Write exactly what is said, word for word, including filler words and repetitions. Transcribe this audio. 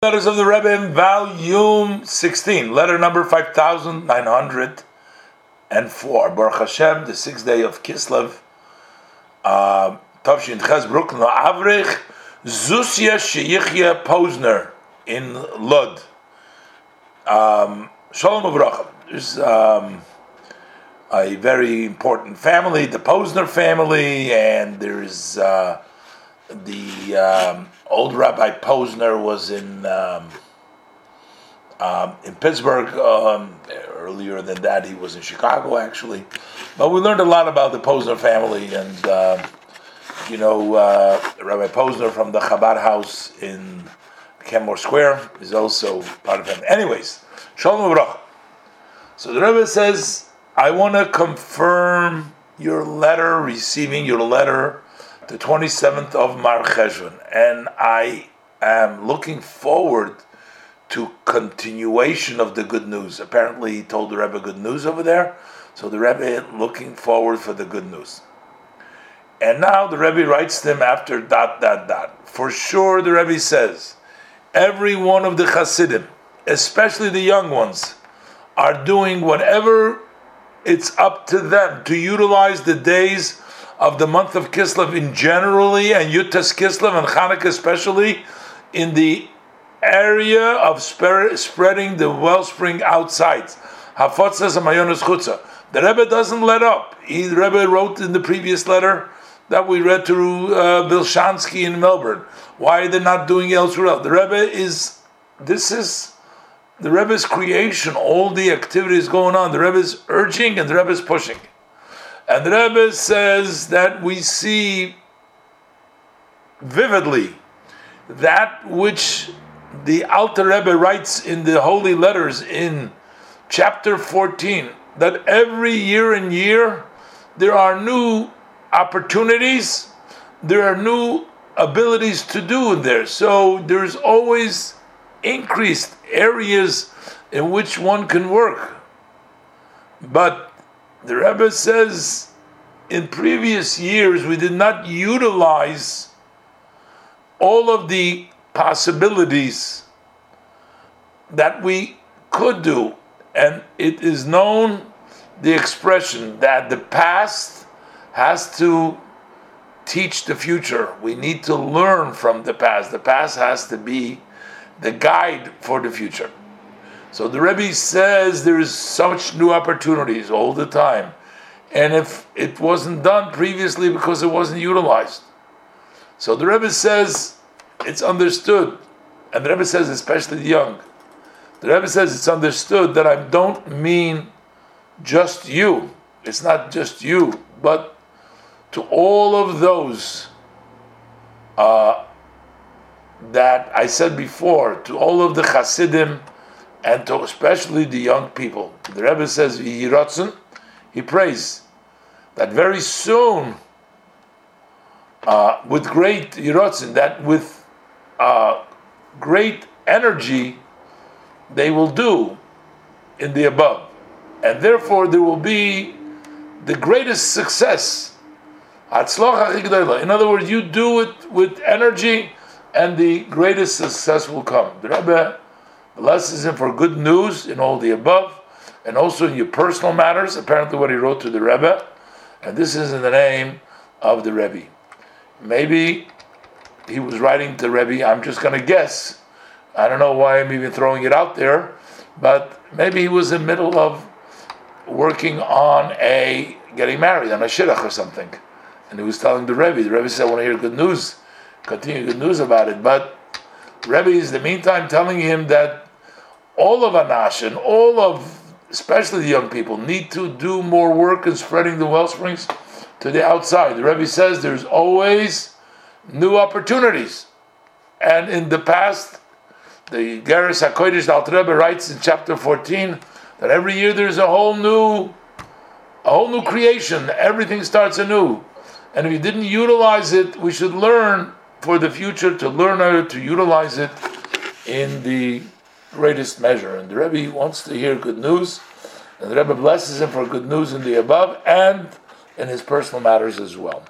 Letters of the Rebbe in volume sixteen, letter number five thousand nine hundred four. Baruch Hashem, the sixth day of Kislev, uh, Tavshin Ches Brooklyn, Avrich Zusya Sheyichya Posner in Lod. Um, Shalom Uvracha. There's um, a very important family, the Posner family, and there's uh, the um, old Rabbi Posner was in um, um, in Pittsburgh. Um, earlier than that, he was in Chicago, actually. But we learned a lot about the Posner family, and uh, you know, uh, Rabbi Posner from the Chabad house in Kenmore Square is also part of him. Anyways, Shalom Uvracha. So the Rebbe says, I want to confirm your letter, receiving your letter, the twenty-seventh of Mar Cheshvan, and I am looking forward to continuation of the good news. Apparently, he told the Rebbe good news over there, so the Rebbe looking forward for the good news. And now the Rebbe writes to him after dot dot dot. For sure, the Rebbe says, every one of the Hasidim, especially the young ones, are doing whatever it's up to them to utilize the days of the month of Kislev in generally, and Yutas Kislev and Chanukah especially, in the area of spread, spreading the wellspring outside. Hafotzas Amayonos Chutza. The Rebbe doesn't let up. He, the Rebbe wrote in the previous letter that we read to uh, Bilshansky in Melbourne. Why are they not doing elsewhere? The Rebbe is, this is the Rebbe's creation, all the activities going on. The Rebbe is urging and the Rebbe is pushing. And the Rebbe says that we see vividly that which the Alter Rebbe writes in the holy letters in chapter fourteen, that every year and year there are new opportunities, there are new abilities to do in there. So there's always increased areas in which one can work. But the Rebbe says, in previous years, we did not utilize all of the possibilities that we could do. And it is known, the expression, that the past has to teach the future. We need to learn from the past. The past has to be the guide for the future. So the Rebbe says there is such new opportunities all the time. And if it wasn't done previously because it wasn't utilized. So the Rebbe says it's understood. And the Rebbe says, especially the young, the Rebbe says it's understood that I don't mean just you. It's not just you, but to all of those uh, that I said before, to all of the Hasidim, and to especially the young people. The Rebbe says, Yiratzen, he prays that very soon, uh, with great Yiratzen, that with uh, great energy, they will do in the above. And therefore, there will be the greatest success. In other words, you do it with energy, and the greatest success will come. The Rebbe blesses him for good news in all the above, and also in your personal matters, apparently what he wrote to the Rebbe, and this is in the name of the Rebbe. Maybe he was writing to the Rebbe, I'm just going to guess. I don't know why I'm even throwing it out there, but maybe he was in the middle of working on a, getting married, on a shidduch or something, and he was telling the Rebbe, the Rebbe said, I want to hear good news, continue good news about it, but Rebbe is in the meantime telling him that all of Anash and all of, especially the young people, need to do more work in spreading the wellsprings to the outside. The Rebbe says there's always new opportunities. And in the past, the Geras HaKodesh, the Alter Rebbe writes in chapter fourteen, that every year there's a whole new, a whole new creation. Everything starts anew. And if you didn't utilize it, we should learn for the future to learn how to utilize it in the greatest measure. And the Rebbe wants to hear good news, and the Rebbe blesses him for good news in the above and in his personal matters as well.